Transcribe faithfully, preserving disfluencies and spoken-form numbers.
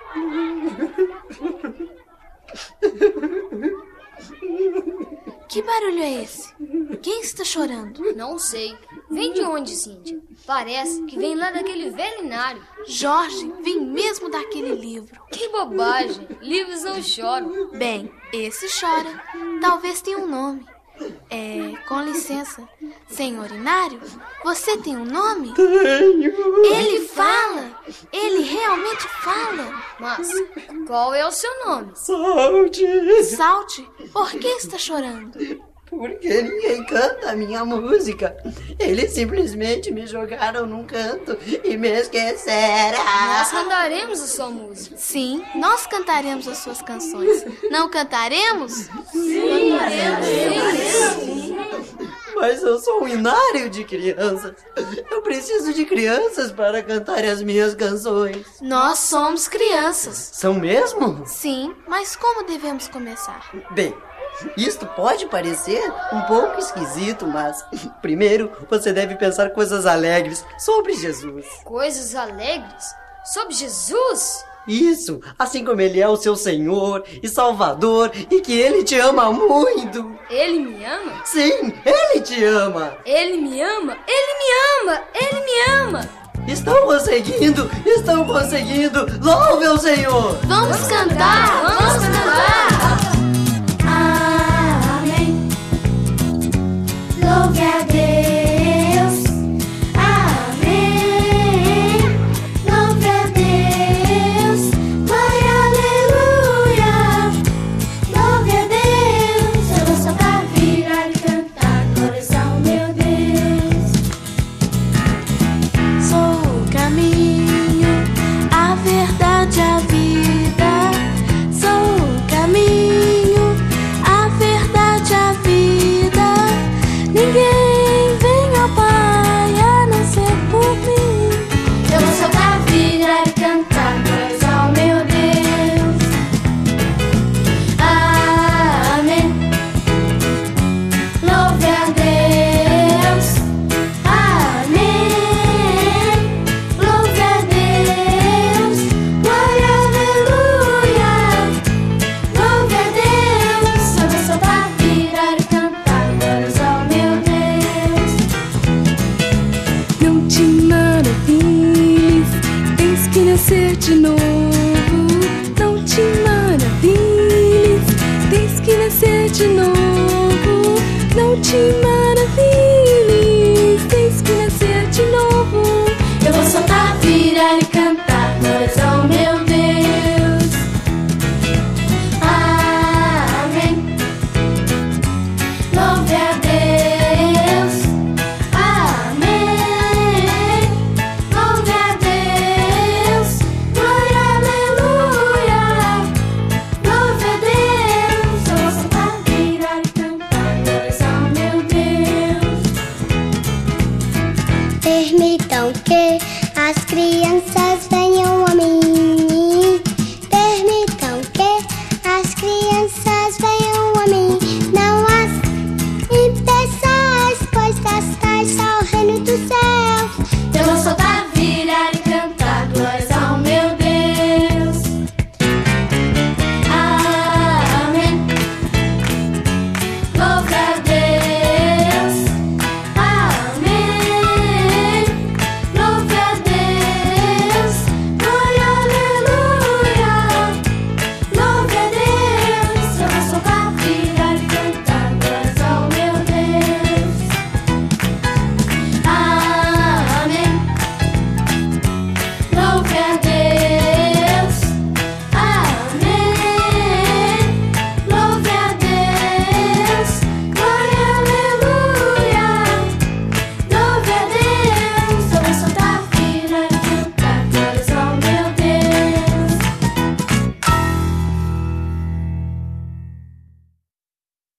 Que barulho é esse? Quem está chorando? Não sei. Vem de onde, Cíntia? Parece que vem lá daquele velinário. Jorge, vem mesmo daquele livro. Que bobagem. Livros não choram. Bem, esse chora. Talvez tenha um nome. É, com licença. Senhor Inário, você tem um nome? Tenho. Ele fala. Ele realmente fala. Mas qual é o seu nome? Salte. Salte, por que está chorando? Porque ninguém canta a minha música. Eles simplesmente me jogaram num canto e me esqueceram. Nós cantaremos a sua música. Sim, nós cantaremos as suas canções. Não cantaremos? Sim, cantaremos. Sim. Mas eu sou um inário de crianças. Eu preciso de crianças para cantar as minhas canções. Nós somos crianças. São mesmo? Sim, mas como devemos começar? Bem, isto pode parecer um pouco esquisito, mas primeiro você deve pensar coisas alegres sobre Jesus. Coisas alegres? Sobre Jesus? Isso, assim como ele é o seu Senhor e Salvador e que ele te ama muito. Ele me ama? Sim, ele te ama. Ele me ama? Ele me ama! Ele me ama! Estão conseguindo, estão conseguindo. Louve ao Senhor. Vamos cantar, vamos cantar. Amém. Louve a Deus. Amém. Louve a Deus. Glória, aleluia. Louve a Deus. Eu vou só pra virar e cantar. Glórias ao meu Deus. Sou o caminho, a verdade, a vida. Sou o caminho, a verdade, a vida. Ninguém vem ao Pai a não ser por mim. Eu vou só pra virar e cantar. Glórias ao meu Deus. Amém. Louve a Deus. Amém. Louve a Deus. Glória, aleluia. Louve a Deus. Eu vou só pra virar e cantar. Glórias ao meu Deus. Não te maravilhes, tens que nascer de novo. Não te maravilhes, tens que nascer de novo. Não te maravilhes, tens que nascer de novo. Eu vou só pra virar e cantar. Glórias ao meu Deus. Amém. Louve a Deus. Amém. Louve a Deus. Glória, aleluia. Louve a Deus. Eu vou só pra virar e cantar. Glórias ao meu Deus. Permitam que as crianças venham a mim.